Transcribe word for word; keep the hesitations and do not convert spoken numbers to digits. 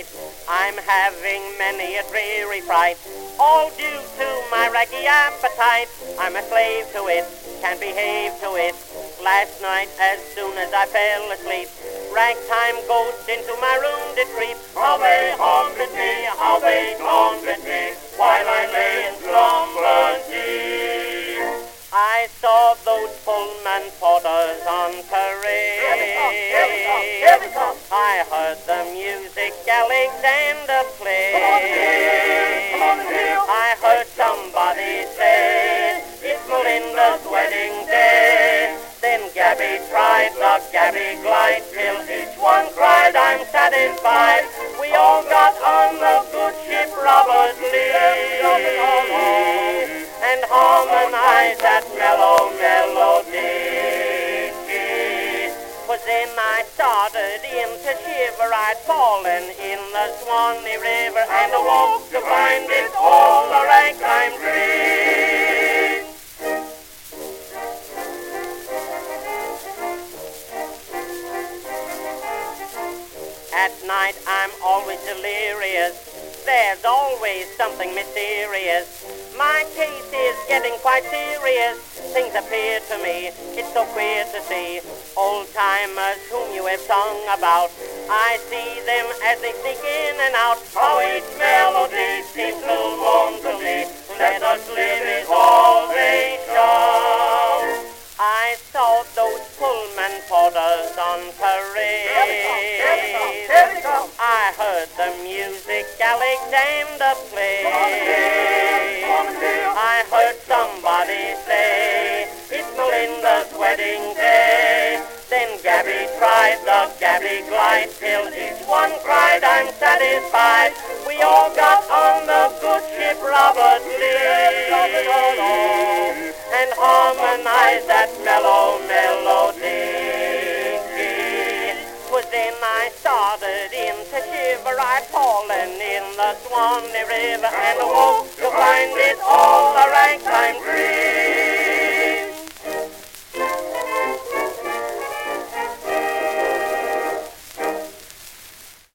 night. I'm having many a dreary fright, all due to my raggy appetite. I'm a slave to it, can't behave to it. Last night, as soon as I fell asleep, ragtime ghost into my room did creep. How they haunted me, how they taunted me, while I lay in slumber deep. I saw those Pullman porters on parade. Here we come, here we come, here we come. I heard the music Alexander play. Come on and hear, come on and hear. I heard somebody say, it's Melinda's wedding day. Then Gabby tried the Gabby glide, till each one cried, I'm satisfied. We all got on the good ship Robert Lee, and harmonized that mellow melody. 'Twas then I started in to shiver. I'd fallen in the Swanee River, and awoke to find it all a ragtime dream. At night I'm always delirious, there's always something mysterious. My case is getting quite serious. Things appear to me, it's so queer to see old-timers whom you have sung about. I see them as they sneak in and out. How each melody seems to moan to me, let us live is all they shout. I saw those Pullman porters on parade. Here we come, here we come, here we come. I heard the music Alexander play. Come on and hear, come on and hear. I heard somebody say, it's Melinda's wedding day. Then Gabby tried the Gabby glide, till each one cried, I'm satisfied. We all got on the good ship Robert Lee, and harmonized that mellow melody. 'Twas then I started in to shiver. I'd fallen in the Swanee River, and awoke